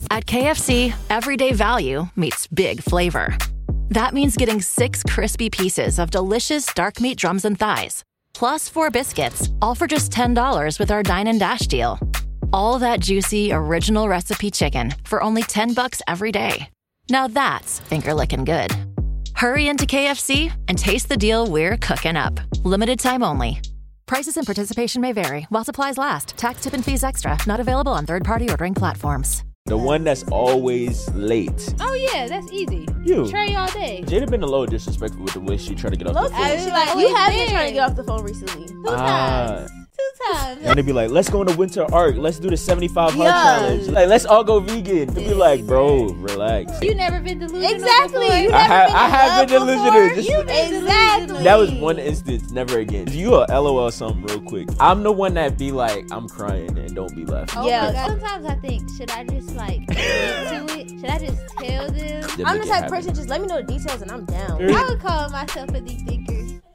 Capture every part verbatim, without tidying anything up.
At K F C, everyday value meets big flavor. That means getting six crispy pieces of delicious dark meat drums and thighs, plus four biscuits, all for just ten dollars with our Dine and Dash deal. All that juicy, original recipe chicken for only ten bucks every day. Now that's finger-licking good. Hurry into K F C and taste the deal we're cooking up. Limited time only. Prices and participation may vary while supplies last. Tax, tip, and fees extra. Not available on third-party ordering platforms. The one that's always late. Oh yeah, that's easy. You. Trey all day. Jada been a little disrespectful with the way she tried to get off the phone. I was like, you have been trying to get off the phone recently. Two Ah. times. Two times. And they be like, let's go on the winter arc. Let's do the seventy-five hard Yeah. challenge. Like, let's all go vegan. To be like, bro, relax. You never been delusional Exactly. before? You I never have, been I in have love been delusional. before? Just- You been exactly. That was one instance, never again. You a LOL something real quick. I'm the one that be like, I'm crying and don't be laughing. Oh Yeah. my God. Sometimes I think, should I just like get to it? Should I just tell them? Then I'm make the it type of happen. person, just let me know the details and I'm down. I would call myself a deep thinker.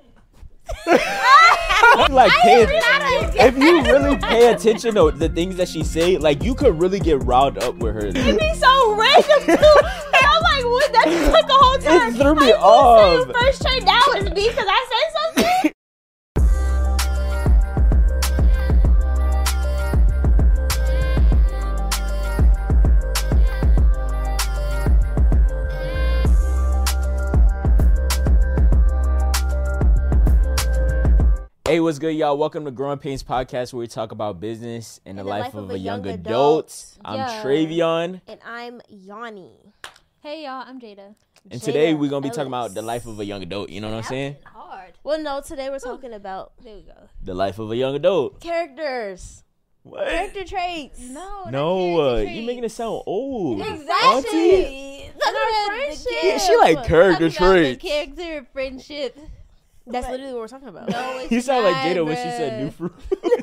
like pay, not if you really pay attention to the things that she say, like you could really get riled up with her. It'd be so random too. And I'm like, what? That just took the whole time. It threw me Like, you off. said first trade down was me because I said something. Hey, what's good, y'all? Welcome to Growing Pains Podcast, where we talk about business and, the, life, of, a young adult. I'm Yeah. Travion, And I'm Yanni. Hey y'all, I'm Jada. and Jada today we're gonna be talking Ellis. about the life of a young adult. You know what I'm saying? Hard. Well, no, today we're talking about There we go. The life of a young adult. characters, What? character traits. No. No, uh, you making it sound old. Auntie? Exactly. Talk And our about the friendship. Yeah, she like character Talk about the traits. character, friendship. That's literally what we're talking about. No, it's You sound like not, Jada when she said bruh. new fruit.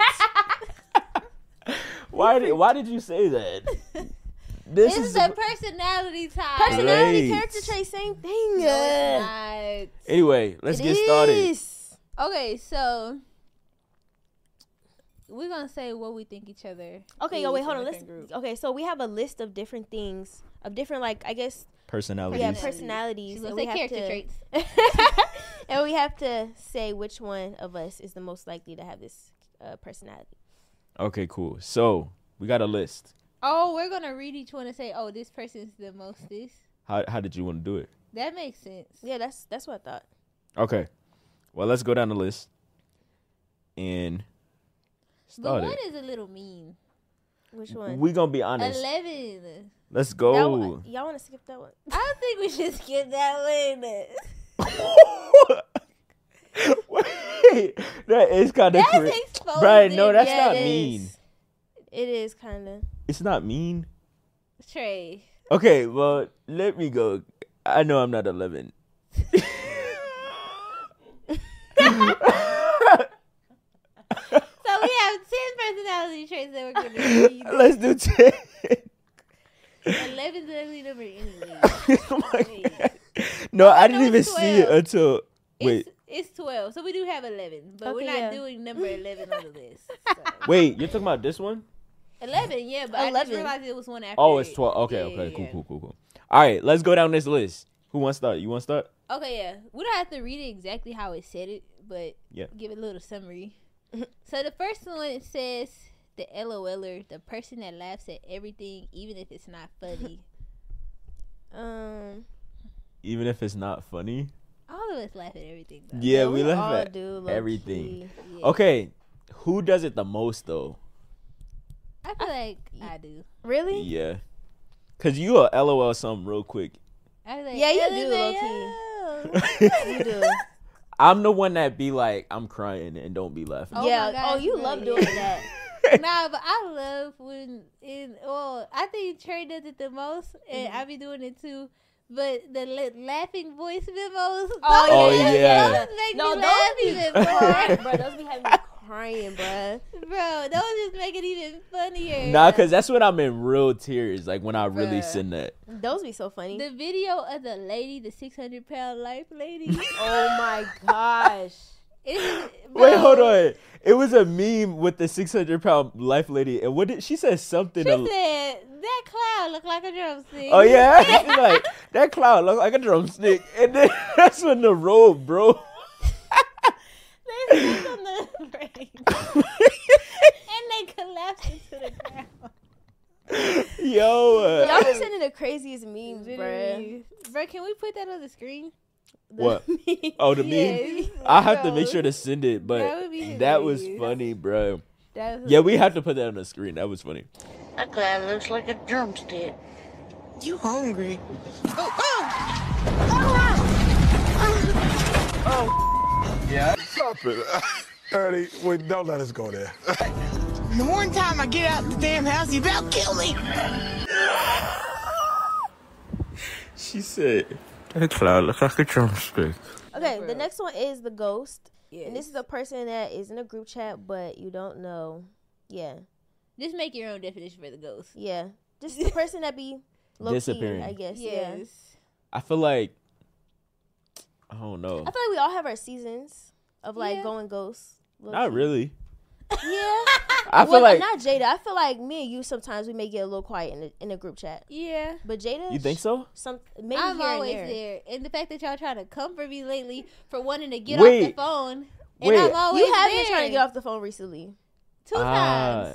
why did Why did you say that? This It's is the personality type. Personality, Right. character trait, same thing. No, it's not. anyway. Let's It get started. is. Okay, so we're gonna say what we think each other. Okay, yo, wait, is hold in on. Let's. different groups. Okay, so we have a list of different things, of different, like, I guess, Personalities. yeah, Personalities. personalities. She's gonna and we say have character to- traits. and we have to say which one of us is the most likely to have this uh, personality. Okay, cool. So we got a list. Oh, we're gonna read each one and say, "Oh, this person's the most this." How How did you want to do it? That makes sense. Yeah, that's that's what I thought. Okay. Well, let's go down the list and But start one it. is a little mean. Which one? We gonna be honest. Eleven. Let's That go. one- y'all want to skip that one? I don't think we should skip that one. Wait, that is kind of That's crazy. exposing. Right? No, that's Yeah, not it mean. is. It is kind of. It's not mean. Trey. Okay, well, let me go. I know I'm not eleven. So we have ten personality traits that we're gonna read. Let's do ten. Eleven's the ugly number anyway. Oh my God. No, I didn't no, even it's see it twelve. until. Wait, It's, it's twelve. So we do have eleven, but we're Okay, not yeah. doing number eleven on the list. So. wait. You're talking about this one? eleven, yeah, but I just eleven. realized it was one after. Oh, it's it. twelve. Okay, Yeah, okay, yeah, cool, yeah. cool, cool, cool. All right, let's go down this list. Who wants to start? You want to start? Okay, yeah. We don't have to read it exactly how it said it, but Yeah. give it a little summary. So the first one says the LOLer, the person that laughs at everything, even if it's not funny. Um. Even if it's not funny. All of us laugh at everything. Though. Yeah, we, laugh all at do, low everything. key. Yeah. Okay, who does it the most though? I feel like I do. Really? Yeah, cause you a LOL something real quick. I feel like, Yeah, you do, low low-key. You do. I'm the one that be like, I'm crying and don't be laughing. Oh yeah. my gosh, Oh, you no, love yeah. doing that. Nah, but I love when in well, I think Trey does it the most, and Mm-hmm. I be doing it too. But the la- laughing voice memos, Oh, Oh, those- yeah. those make No, me those laugh be even fun, more, bro. Those be having me crying, bro. bro. Those just make it even funnier. Nah, cause that's when I'm in real tears, like when I really Bruh. send that. Those be so funny. The video of the lady, the six hundred pound life lady. Oh my gosh. It's, Wait, bro, hold on. It was a meme with the six hundred pound life lady, and what did she said something? She al- said that cloud looked like a drumstick. oh yeah, she's like that cloud looked like a drumstick, and then that's when the road, bro. They stood on the rain. And they collapsed into the ground. Yo, uh, Y'all be sending the craziest memes, bruh. Literally. Bro, can we put that on the screen? what? Oh, the Yes. meme. I have to Bro. make sure to send it, That but would be that was hilarious. funny, bro. That was Yeah, we have to put that on the screen. That was funny. That cloud looks like a drumstick. You hungry? Stop it. Ernie, wait, don't let us go there. The one time I get out the damn house, you about kill me. She said that cloud looks like a drumstick. Okay, the next one is the ghost. Yes. And this is a person that is in a group chat, but you don't know. Yeah. Just make your own definition for the ghost. Yeah. Just the person that be low Disappearing. key, I guess. Yeah. Yes. I feel like I don't know. I feel like we all have our seasons of like Yeah. going ghosts. low Not key. really. Yeah. I feel Well, like not Jada. I feel like me and you sometimes we may get a little quiet in a, in a group chat. Yeah. But Jada, you think so? Some maybe I'm here always and there. there. And the fact that y'all trying to comfort me lately for wanting to get Wait. off the phone. And Wait. I'm always You have there. been trying to get off the phone recently. Two Ah. times.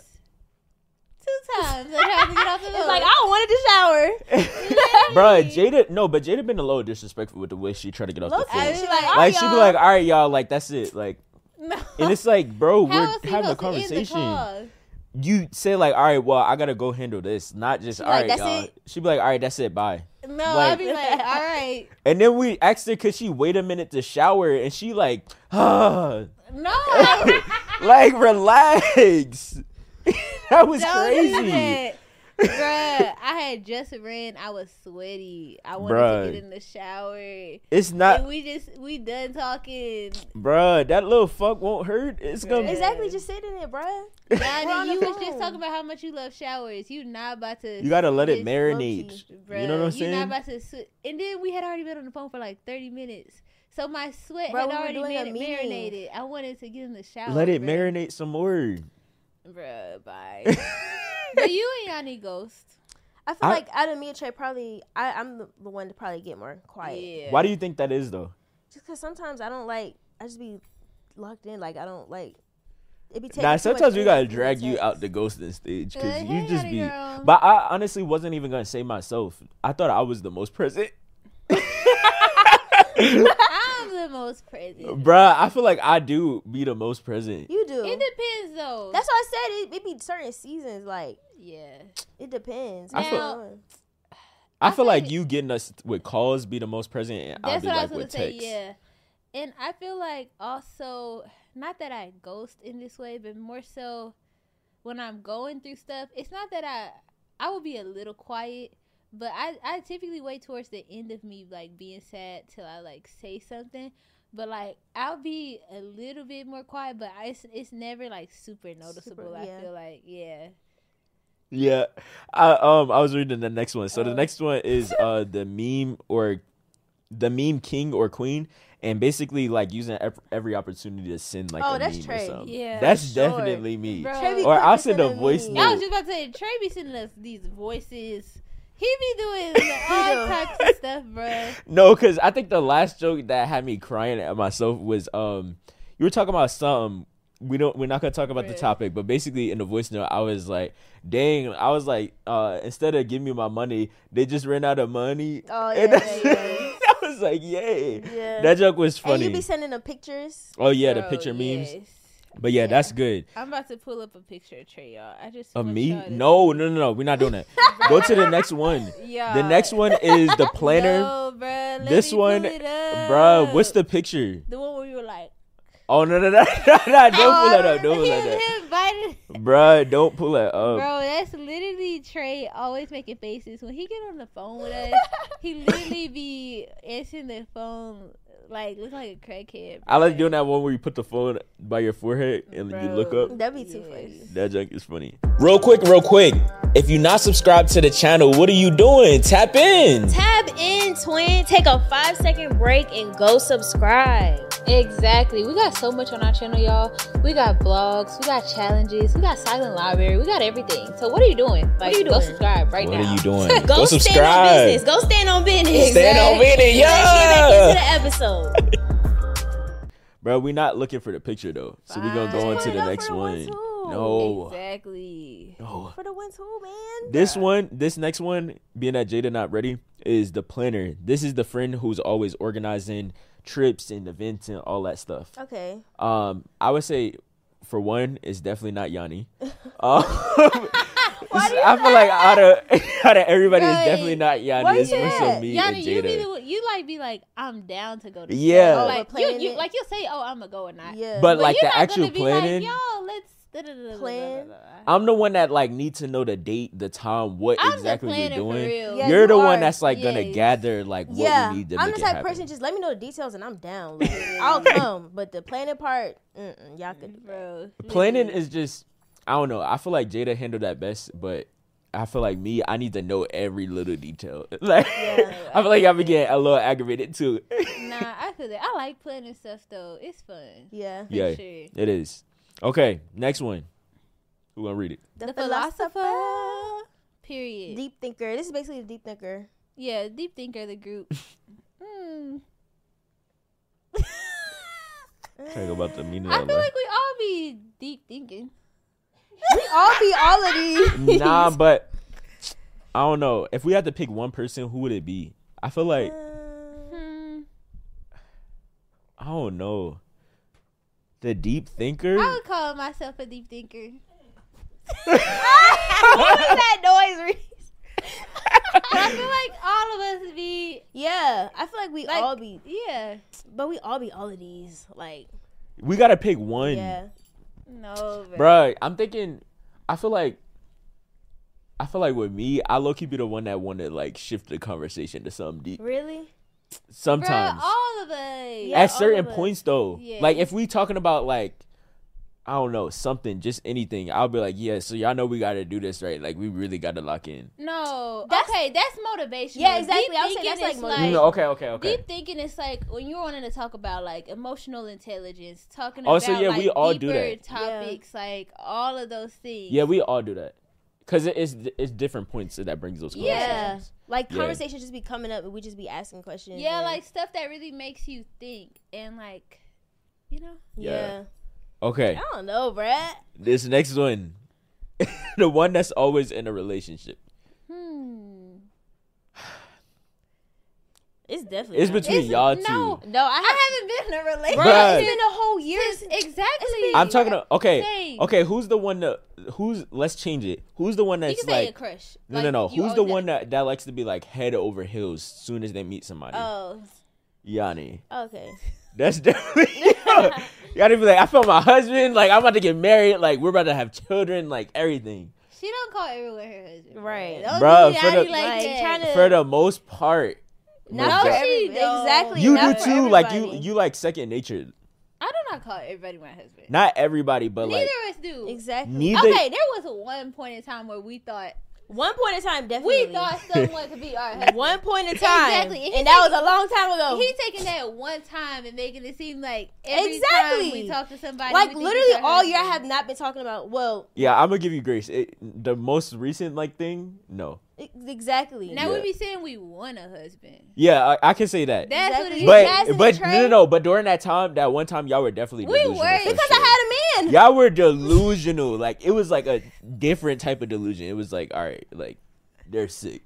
Two times I tried to get off the phone. It's like I wanted to shower. Bruh, Jada, no, but Jada been a little disrespectful with the way she tried to get off Low the key, phone. I she was like, like, all Like right, she be y'all. like, all right, y'all, like that's it, like, No. and it's like, bro, How we're else you having a supposed to end the conversation. call? You say like, all right, well, I gotta go handle this, not just all like, right, "That's y'all. it?" She be like, all right, that's it, bye. No, Like- I'd be like, all right. And then we asked her, could she wait a minute to shower? And she like, ah, No. like relax. That was Don't do crazy. that. Bruh, I had just ran. I was sweaty. I wanted Bruh. to get in the shower. It's And not, we just, we done talking. bruh, that little fuck won't hurt. It's gonna Exactly, just sit in it, bruh. Nah, We're on you the was just phone. talking about how much you love showers. You not about to. You gotta let it just- marinate. low-key. Bruh, You know what I'm You saying? not about to. Sit. And then we had already been on the phone for like thirty minutes. So my sweat Bro, had we were already doing a made it meeting. marinated. I wanted to get in the shower. Let it bruh. marinate some more. Bruh, bye. But you ain't got any ghost. I feel I- like out of me and Trey, probably I, I'm the, the one to probably get more quiet. Yeah. Why do you think that is though? Just because sometimes I don't like, I just be locked in. Like I don't like. It be taking Nah, too much sometimes we gotta energy to drag you text. out the ghosting stage because Like, you hey, just honey be. girl. But I honestly wasn't even gonna say myself. I thought I was the most present. I'm the most present. Bruh, I feel like I do be the most present. You do. It depends though. That's why I said it. It be certain seasons. Like yeah. it depends. I feel- Now, I, I feel like think- you getting us with calls be the most present, and I'll That's be what I like was gonna with say. text. Yeah, and I feel like also not that I ghost in this way, but more so when I'm going through stuff. It's not that I I will be a little quiet, but I I typically wait towards the end of me like being sad till I like say something. But like I'll be a little bit more quiet, but I, it's it's never like super noticeable. Super, yeah. I feel like yeah. Yeah. I um I was reading the next one. So the Oh. next one is uh the meme or the meme king or queen, and basically like using ev- every opportunity to send like Oh, a that's meme Trey. or something. Yeah, that's for sure. definitely me. Bro. Trey be Or quick I'll to send a meme. voice I note. was just about to say Trey be sending us these voices. He be doing all types of stuff, bruh. No, because I think the last joke that had me crying at myself was um you were talking about something. We don't we're not gonna talk about the Right. topic, but basically in the voice note I was like, dang, I was like, uh instead of giving me my money, they just ran out of money. Oh, And yeah, that's- yeah, yeah. I was like, yay. Yeah. That joke was And funny. you be sending them pictures. Oh yeah, the Bro, picture memes. yes. But yeah, Yeah. that's good. I'm about to pull up a picture of Trey, y'all. I just Of want me? y'all to No, see. no, no, no. We're not doing that. Go to the next one. Yeah. The next one is the planner. No, bruh. Let This me one, pull it up. bruh, what's the picture? the one where you were like? Oh no, no, no, no, no, don't pull that up. Don't pull him, that up. him biting. Bruh, don't pull that up. Bro, that's literally Trey always making faces when he get on the phone with us. He literally be answering the phone like look like a crackhead. I like bruh. doing that one where you put the phone by your forehead and you look Bro. up. That'd be too Yes. funny. That junk is funny. Real quick, real quick. If you're not subscribed to the channel, what are you doing? Tap in. Tap in, twin. Take a five second break and go subscribe. Exactly. We got so much on our channel, y'all. We got vlogs, we got challenges, we got silent library, we got everything. So what are you doing? Like, are you go doing? subscribe right What now. are you doing? Go, Go stand on subscribe. business. Go stand on business. Stand on business, Let's get back yeah. into the episode. Bro, we're not looking for the picture though, so we're gonna go Fine. into Put it the up next for the one, one. too. No, Exactly. no. For the one too, man. This one, this next one, being that Jada not ready, is the planner. This is the friend who's always organizing trips and events and all that stuff. Okay. Um, I would say, for one, it's definitely not Yanni. Um, I feel like out of out of everybody, it's Right. definitely not Yanni. Why It's you more say so that? me Yana, and you be Jada. the, you like be like, I'm down to go to Yeah. stuff. Oh, Like but you, planning you it- like you'll say, oh, I'm gonna go or not. Yeah. But like you're the not actual gonna be planning, Like, Yo, let's. da- da- da- da- da- Plan. da- da- da. I'm the one that like need to know the date, the time, what I'm the exactly we're planner for doing. real. Yeah, You're you the one are. that's like gonna Yes. gather like what yeah, we need to I'm make the it type happen. person. Just let me know the details and I'm down. Like, I'll come, but the planning part, mm-mm, y'all could. Bro, Planning literally. is just, I don't know. I feel like Jada handled that best, but I feel like me, I need to know every little detail. Like, I feel like I'm getting a little aggravated too. Nah, I feel that. I like planning stuff though. It's fun. Yeah. Yeah, sure. it is. Okay, next one. Who gonna read it? The, The philosopher. philosopher. Period. Deep thinker. This is basically the deep thinker. Yeah, deep thinker the group. Hmm. Talk about the meaning I of feel life. like we all be deep thinking. We all be all of these. Nah, but I don't know. If we had to pick one person, who would it be? I feel like Hmm. I don't know. The deep thinker. I would call myself a deep thinker. What is that noise, Reese? I feel like all of us be Yeah, I feel like we like, all be, yeah. but we all be all of these. Like, We gotta pick one. yeah. No, bro. Bruh, I'm thinking. I feel like. I feel like with me, I low key be the one that want to like shift the conversation to something deep. Really? Sometimes, Bruh, all of us. Yeah, at all certain of us. points though, Yeah. like if we talking about like, I don't know, something, just anything, I'll be like, yeah. So y'all know we gotta do this, right? Like we really gotta lock in. No. That's- okay, that's motivation. Yeah, exactly. Deep I would say thinking that's, like, is motivation. No, okay, okay, okay. Deep thinking is like when you're wanting to talk about like emotional intelligence, talking Oh, about so yeah, like we all do deeper that. topics, like all of those things. Yeah, we all do that. Cause it is it's different points that brings those Yeah. conversations. Like, Yeah. conversations just be coming up and we just be asking questions. Yeah, and- like stuff that really makes you think and like, you know. yeah. Yeah. Okay, I don't know, Brad. this next one, the one that's always in a relationship. Hmm. It's definitely It's not. between It's- y'all no. two. No, I, I haven't been in a relationship. Bruh, Bruh. it's been a whole year. Since- exactly. I'm talking to okay, Same. okay. Who's the one that who's? Let's change it. Who's the one You that's can say a like? crush. No, Like, no, no. you Who's the always one have- that, that likes to be like head over heels as soon as they meet somebody? Oh, Yanni. okay. That's definitely. Yanni be like, I found my husband. Like I'm about to get married. Like we're about to have children. Like everything. She don't call everyone her husband. Right. Don't Bruh, do for Yanni the- like Like, that. trying to- For the most part. Not most for def- she every- don't. exactly. You not do for too. Like you, everybody. you like second nature. I do not call everybody my husband. Not everybody, but Neither like of us do. Exactly. neither. Okay, there was a one point in time where we thought One point in time, definitely. we thought someone could be our husband. One point in time. Exactly. And he And that was taking- a long time ago. He taking that one time and making it seem like every Exactly. time we talk to somebody, like, we think literally it's our all year I husband. have not been talking about, well, Yeah, I'm gonna give you grace. It, the most recent like thing, no. e- exactly. Now Yeah. we be saying we want a husband. Yeah, I, I can say that. That's Exactly. what it is. but Jasmine but and no, Trey? no, no. But during that time, that one time, y'all were definitely We delusional. were. for Because sure. I had a man. Y'all were delusional. Like it was like a different type of delusion. It was like, all right, like they're sick.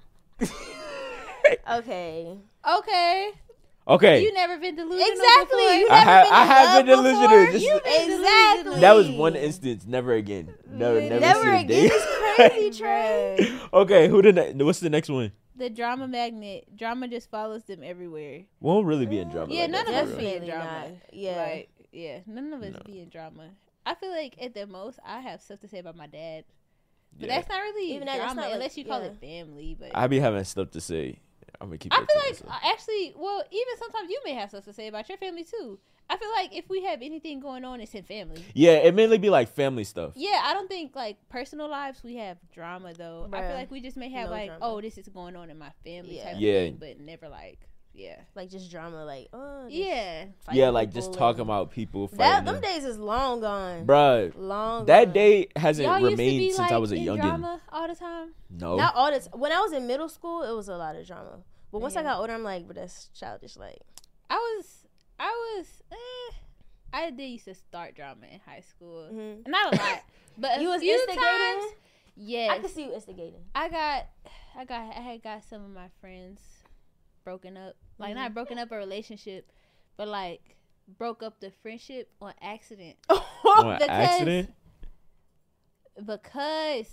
Okay. Okay, Okay, you never been delusional Exactly. before? You I never have been I in have love been delusional. before? Just- You've been Exactly. delusional. that was one instance. Never again. Never, never, Never see a again. day. It's crazy, Trey. Okay, who the ne- what's the next one? The drama magnet. Drama just follows them everywhere. Won't really be in drama. Yeah, like none that, of for us real. be in Definitely drama. not. Yeah. Like, yeah, none of us be in drama. I feel like at the most, I have stuff to say about my dad. But Yeah. that's not really Even that- drama that's not like- unless you call yeah. it family. But I be having stuff to say. I'm gonna keep. I that feel to like myself. uh, actually, well, even sometimes you may have stuff to say about your family too. I feel like if we have anything going on, it's in family. Yeah, it mainly be like family stuff. Yeah, I don't think like personal lives we have drama though. I Bruh. feel like we just may have No like, drama. oh, this is going on in my family Yeah. type Yeah. of thing, but never like Yeah. Like, just drama, like, oh. Yeah. Yeah, like, just talking about people fighting. That, them them. days is long gone. Bruh. Long That gone. day hasn't Y'all used to remained be, since like, I was a in youngin'. drama all the time? No. Not all the time. When I was in middle school, it was a lot of drama. But once Yeah. I got older, I'm like, but that's childish. Like, I was, I was, eh. I did used to start drama in high school. Mhm. Not a lot, but a You was few instigating? times. Yes. I could see you instigating. I got, I got, I had got some of my friends broken up. Like, not broken up a relationship, but like broke up the friendship on accident. On Because- accident? Because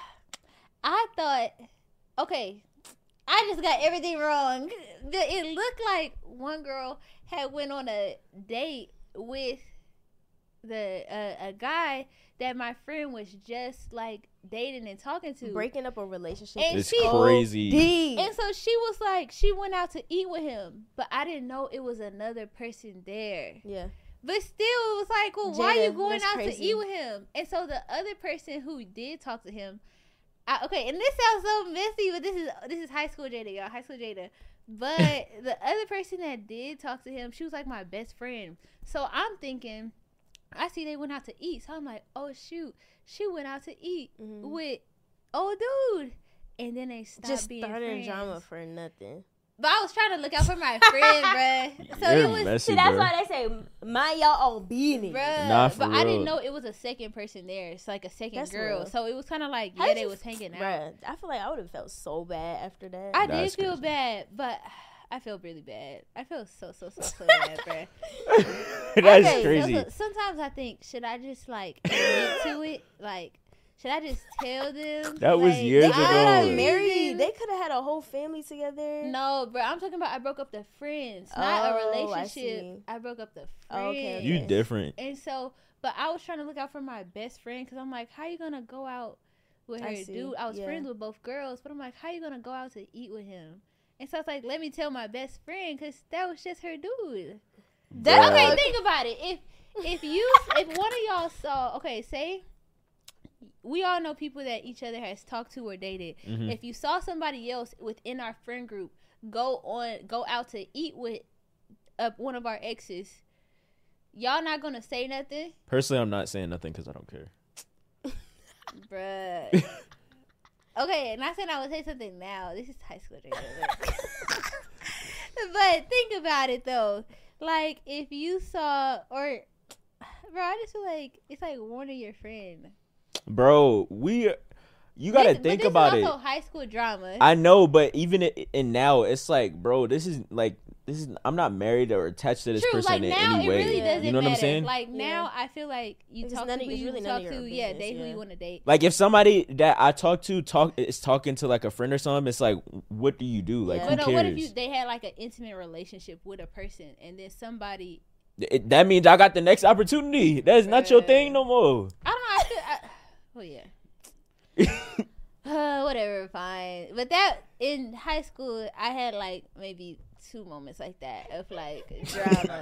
I thought, okay, I just got everything wrong. It looked like one girl had went on a date with the uh, a guy that my friend was just like dating and talking to. Breaking up a relationship And It's she- crazy. deep. And so she was like, she went out to eat with him, but I didn't know it was another person there. Yeah. But still, it was like, well, why are you Jada, going that's out to crazy. eat with him? And so the other person who did talk to him, I, okay, and this sounds so messy, but this is this is high school Jada, y'all, high school Jada. But the other person that did talk to him, she was like my best friend. So I'm thinking, I see they went out to eat, so I'm like, oh shoot, she went out to eat Mhm. with old dude, and then they stopped Just being starting friends. drama for nothing. But I was trying to look out for my friend, bruh. So You're it was. messy, See, that's bro. why they say, mind y'all own business. Bruh, Nah, for but I didn't real. know it was a second person there. It's like a second That's girl. real. So it was kind of like, How yeah, did they you was f- hanging out. Bruh, I feel like I would have felt so bad after that. I That's did feel crazy. bad, but I feel really bad. I feel so, so, so, so bad, bruh. That's Okay, so- crazy. so sometimes I think, should I just like admit to it? Like, should I just tell them? That was Like, years they ago. could have ago. married. They could have had a whole family together. No, bro. I'm talking about I broke up the friends, not Oh, a I relationship. see. I, broke up the friends. Oh, okay, You okay. different. And so, but I was trying to look out for my best friend because I'm like, how you gonna go out with her I see, dude? I was yeah. friends with both girls, but I'm like, how you gonna go out to eat with him? And so it's like, let me tell my best friend because that was just her dude. Bruh. Okay, think about it. If if you if one of y'all saw, okay, say we all know people that each other has talked to or dated. Mhm. If you saw somebody else within our friend group go on go out to eat with uh, one of our exes, y'all not gonna say nothing, Personally, I'm not saying nothing because I don't care. bruh. Okay, not saying I would say something now. This is high school dating. But think about it though. Like if you saw or bro, I just feel like it's like warning your friend. Bro, we, you gotta This- think but this about is it. also high school drama. I know, but even i- in now, it's like, bro, this is like, this is. I'm not married or attached to this True, person like in now any it way. really doesn't You know what matter. I'm saying? Like Yeah. now, I feel like you It's talk none to of- who it's you really none talk of to, your yeah, business, date who yeah. you want to date. Like if somebody that I talk to talk is talking to like a friend or something, it's like, what do you do? Like, Yeah. who But no, cares? what if you they had like an intimate relationship with a person, and then somebody, It- that means I got the next opportunity. That's not your thing no more. I don't know, I feel, I, oh yeah. Uh, whatever, fine. But that in high school, I had like maybe two moments like that of like drama.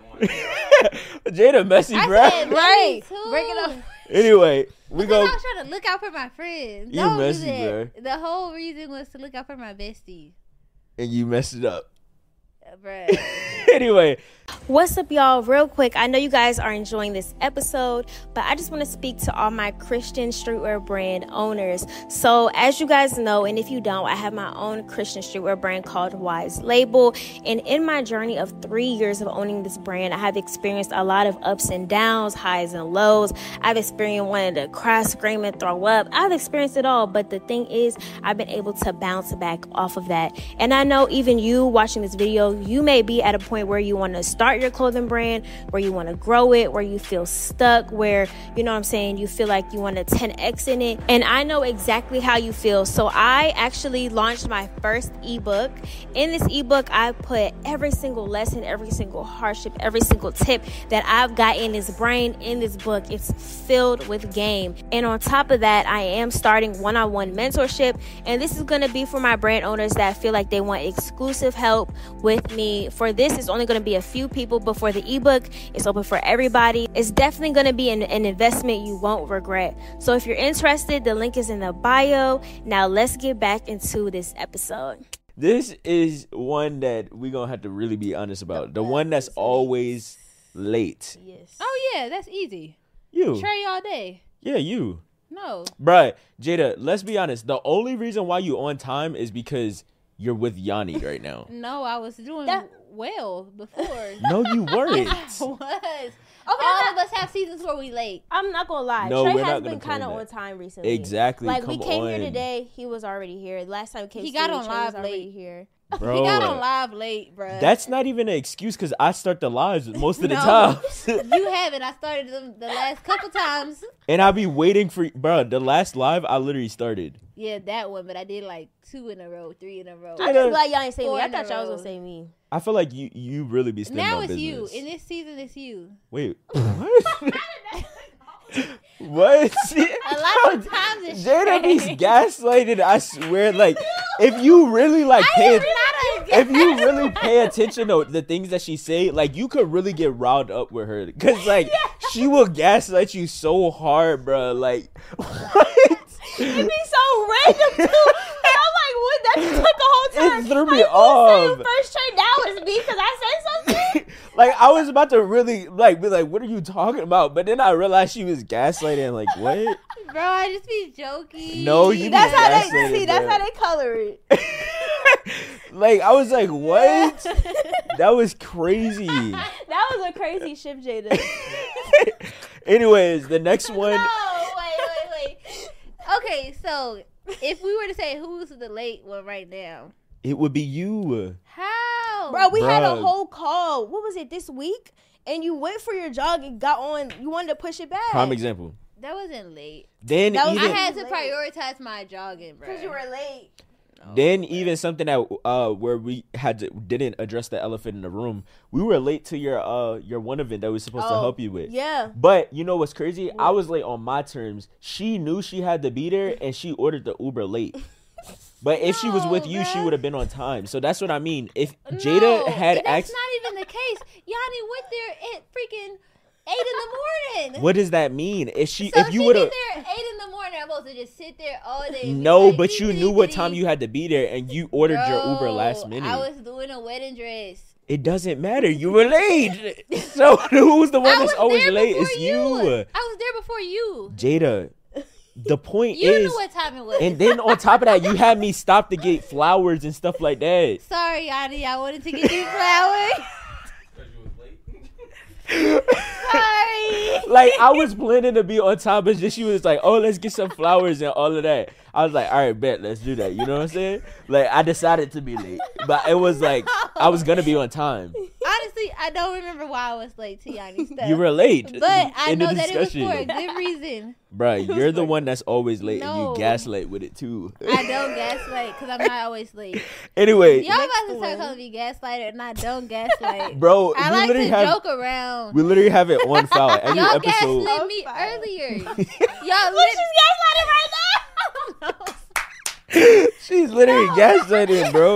Jada messy, I bro. said Right. maybe two. Break it up. Anyway, we Because go. I was trying to look out for my friends. You The whole messy, reason- The whole reason was to look out for my bestie, And you messed it up. uh, bruh. Anyway, What's up, y'all? Real quick, I know you guys are enjoying this episode, but I just want to speak to all my Christian streetwear brand owners. So, as you guys know, and if you don't, I have my own Christian streetwear brand called Wise Label. And in my journey of three years of owning this brand, I have experienced a lot of ups and downs, highs and lows. I've experienced wanting to cry, scream, and throw up. I've experienced it all, but the thing is, I've been able to bounce back off of that. And I know even you watching this video, you may be at a point where you want to start your clothing brand, where you want to grow it, where you feel stuck, where, you know what I'm saying, you feel like you want to ten X in it. And I know exactly how you feel. So I actually launched my first ebook. In this ebook, I put every single lesson, every single hardship, every single tip that I've got in this brain in this book. It's filled with game. And on top of that, I am starting one-on-one mentorship. And this is going to be for my brand owners that feel like they want exclusive help with me. For this, it's only going to be a few people, but for the ebook, it's open for everybody. It's definitely going to be an, an investment you won't regret. So if you're interested, the link is in the bio. Now let's get back into this episode. This is one that we're gonna have to really be honest about. The one that's always late. Yes. Oh yeah, that's easy. You. Trey all day. Yeah, you. No. Bruh, Jada, let's be honest. The only reason why you on time is because you're with Yanni right now. No, I was doing That- well before. No, you weren't. I was. Okay, All I'm of us have seasons where we late. I'm not gonna lie. No, Trey we're has not gonna been claim kind of that. on time recently. Exactly. Like we Come came on. here today, he was already here. Last time we came, He to got Trey on was live already late. here. Bro, He got on live late, bruh. that's not even an excuse because I start the lives most of the No. time. You haven't. I started them the last couple times. And I'll be waiting for, bro, the last live I literally started. Yeah, that one, but I did like two in a row, three in a row. I'm just glad y'all ain't say me. Four I in a thought y'all was row. gonna say me. I feel like you you really be standing Now on it's business. you. In this season, it's you. Wait, what? What? A lot of times it's Jada be Trey. gaslighted. I swear, like if you really like pay, am not a if you really pay attention to the things that she say, like you could really get riled up with her, cause like she will gaslight you so hard, bro. Like what? It be so random too. And I'm like, what? That just took a whole time. It threw me like, who off. said first Trey? Now it's me because I said something. Like I was about to really like be like, what are you talking about? But then I realized she was gaslighting. Like what? Bro, I just be joking. No, you be That's how they gaslighting, see. That's bro. how they color it. Like I was like, what? That was crazy. That was a crazy shift, Jada. Anyways, the next one. No, wait, wait, wait. Okay, so if we were to say who's the late one right now, It would be you. how? Bro, we had a Bruh. whole call. What was it this week? And you went for your jog and got on. You wanted to push it back. Prime example. That wasn't late. Then That was- even I had to Late. prioritize my jogging, bro. Because you were late. then even something that uh where we had to didn't address the elephant in the room. We were late to your uh your one event that we were supposed to Oh, help you with. Yeah. But you know what's crazy? I was late on my terms. She knew she had to be there and she ordered the Uber late. But if she was with No, you, she bruh. would have been on time. So that's what I mean. If No, Jada had and that's asked, not even the case. Yanni went there at freaking eight in the morning. what does that mean? If she, So if you she would get have, there at eight in the morning, I'm supposed to just sit there all day. and be no, like, but you "Dee, knew dee, what dee, time dee." you had to be there, and you ordered your Uber Bro, last minute. I was doing a wedding dress. It doesn't matter. You were late. So who's the one I was that's always there late? before It's you. you. I was there before you. Jada. The point You is, knew what time it was. and then on top of that, you had me stop to get flowers and stuff like that. Sorry, Yanni, I wanted to get you flowers. Sorry. Like I was planning to be on time, but just she was like, "Oh, let's get some flowers and all of that." I was like, "All right, bet, let's do that." You know what I'm saying? Like I decided to be late, but it was like I was gonna be on time. Honestly, I don't remember why I was late to Yanni's stuff. You were late, But I in the know that it was for a discussion. good reason. Bruh, you're the one that's always late, No. and you gaslight with it too. I don't gaslight because I'm not always late. Anyway, Y'all about to start calling me gaslighter, and I don't gaslight. bro, I we like literally to have joke around. we literally have it on file every Y'all episode. gaslit me Oh, fine. earlier. Y'all lit- gaslighting right now. I don't know. She's literally gaslighting, bro.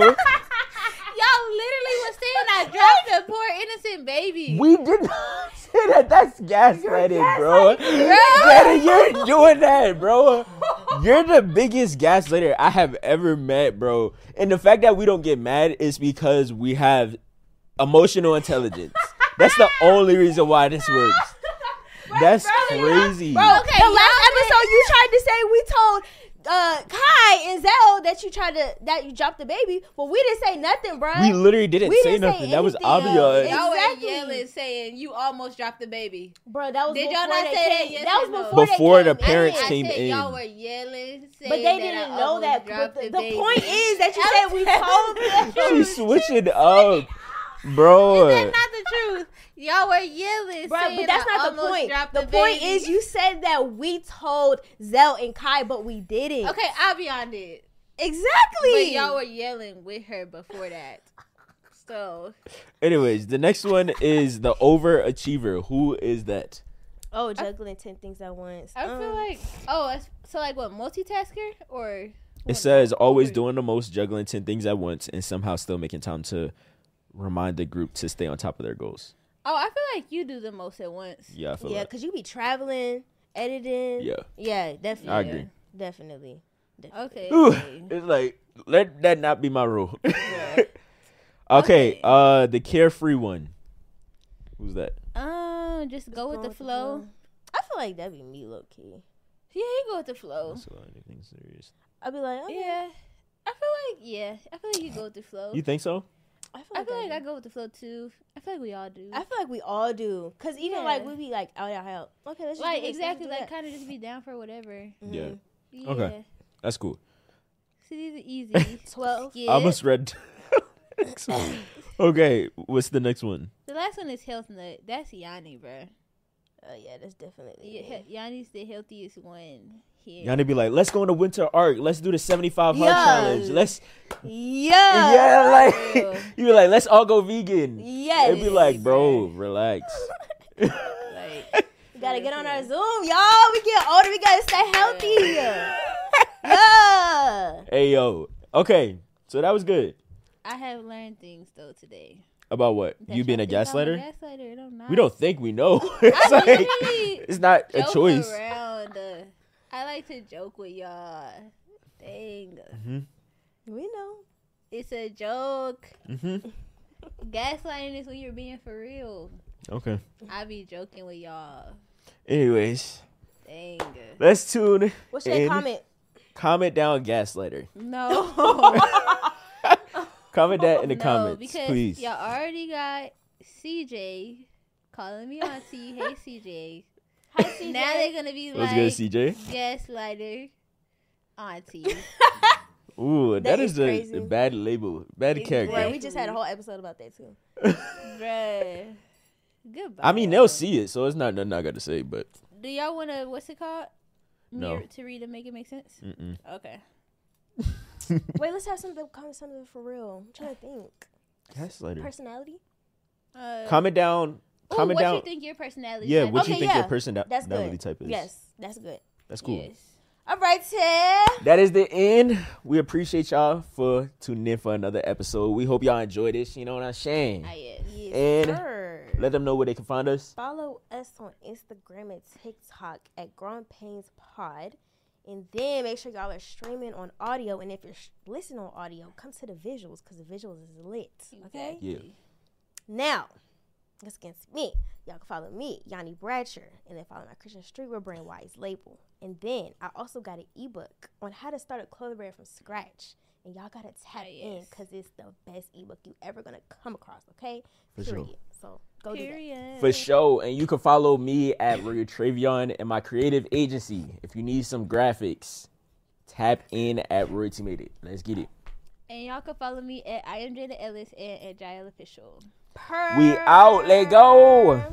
Y'all literally was saying I dropped a poor innocent baby. We did not say that. That's gaslighting, bro. Bro. Jada, you're doing that, bro. You're the biggest gaslighter I have ever met, bro. And the fact that we don't get mad is because we have emotional intelligence. That's the only reason why this works. That's crazy. Bro, Okay, the y'all last said- episode you tried to say we told uh, Kai and Zell that you tried to that you dropped the baby, but we didn't say nothing, bro. We literally didn't We say didn't say nothing. That was anything. obvious. Y'all Exactly. were yelling, saying you almost dropped the baby. Bro, that was Did before y'all not they say that? came. Yes that was or no? before, Before they the came parents I in. came said in. y'all were yelling, saying But they that didn't I know almost that. dropped But the, the, the baby. point is that you said we told them. She's switching up, bro. That's not the truth. Y'all were yelling, Bro, saying but that's I not the almost point. dropped The the point baby. is you said that we told Zell and Kai, but we didn't. Okay, I'll be on it. Exactly. But y'all were yelling with her before that. So Anyways, the next one is the overachiever. Who is that? Oh, juggling ten things at once. I Um, feel like oh, that's- so like what, multitasker or It says always doing the most, juggling ten things at once, and somehow still making time to remind the group to stay on top of their goals. Oh, I feel like you do the most at once. Yeah, I feel yeah, like. because you be traveling, editing. Yeah. Yeah, definitely. I agree. Definitely. Okay. Ooh, okay. it's like let that not be my rule. okay, okay, uh, the carefree one. Who's that? Um, just go with Going the flow. I feel like that'd be me, low key. Yeah, you go with the flow. That's a lot of things serious. I'd be like, okay. Yeah, I feel like yeah, I feel like you go with the flow. You think so? I feel I like, feel like I, I do. go with the flow too. I feel like we all do. I feel like we all do, cause even Yeah. like we be like, oh yeah, help. Okay, let's just like do this, exactly let's like do kind of just be down for whatever. that. Yeah. Mhm. Yeah. Okay. That's cool. So these are easy. Twelve. Yeah. I almost read. Okay, what's the next one? The last one is health nut. That's Yanni, bro. Oh yeah, that's definitely. Yeah, he- Yanni's the healthiest one here. Yanni be like, let's go on the winter arc. Let's do the seventy-five hard Yeah. challenge. Let's, Yeah. yeah, like Bro. you be like, let's all go vegan. Yes. It'd be like, bro, relax. Like, We gotta get on our Zoom, y'all. We get older. We gotta stay healthy. Yeah. Hey yo, okay, so that was good. I have learned things though today. About what? That You being a y'all think I'm gaslighter? gaslighter, and I'm not. We don't think we know. it's I like literally it's not a joke choice. around. Uh, I like to joke with y'all. Dang, We know. it's a joke. Mm-hmm. Gaslighting is when you're being for real. Okay. I be joking with y'all. Anyways, Dang. let's tune. What's your in. comment? Comment down gaslighter. No. Comment that in the no, comments, because please. y'all already got C J calling me auntie. Hey, C J. Hi, C J. Now they're gonna be What's like good, C J? gaslighter auntie. Ooh, That that is is a, crazy. a bad label, bad character. Right, we just had a whole episode about that too. Bruh. Goodbye. I mean, they'll see it, so it's not nothing I got to say. But Do y'all want to, what's it called? No. Mirror to read and make it make sense? mm-mm. Okay. Wait, let's have something. Comment something for real. I'm trying to think. gaslighter. Personality. Uh, Comment down. ooh, Comment what down. you think your personality Yeah, type what is? you Okay, think yeah. your personality That's good. type is? Yes, that's good. That's cool. Yes. All right, Ted. That is the end. We appreciate y'all for tuning in for another episode. We hope y'all enjoy this. You know what I'm saying? Ah, yes. Yes, And sir. let them know where they can find us. Follow us on Instagram and TikTok at Growing Pains Pod. And then make sure y'all are streaming on audio. And if you're sh- listening on audio, come to the visuals because the visuals is lit. Okay? Yeah. Now, let's get into me. Y'all can follow me, Yanni Bradsher, and then follow my Christian Streetwear brand, Wise Label. And then I also got an ebook on how to start a clothing brand from scratch. And y'all got to tap Ah, in yes. because it's the best ebook you ever going to come across, okay? For sure. Period. So go do that. Period. For sure. And you can follow me at Royal Travion and my creative agency. If you need some graphics, tap in at Royalty Made It. Let's get it. And y'all can follow me at I am Jada Ellis and at Jael Official. We out. Let go.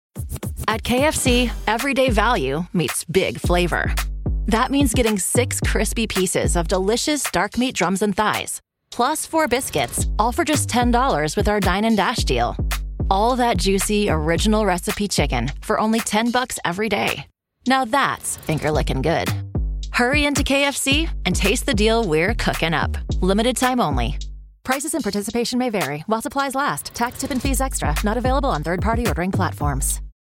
At K F C, everyday value meets big flavor. That means getting six crispy pieces of delicious dark meat drums and thighs, plus four biscuits, all for just ten dollars with our Dine and Dash deal. All that juicy, original recipe chicken for only ten bucks every day. Now that's finger-licking good. Hurry into K F C and taste the deal we're cooking up. Limited time only. Prices and participation may vary while supplies last. Tax, tip, and fees extra. Not available on third-party ordering platforms.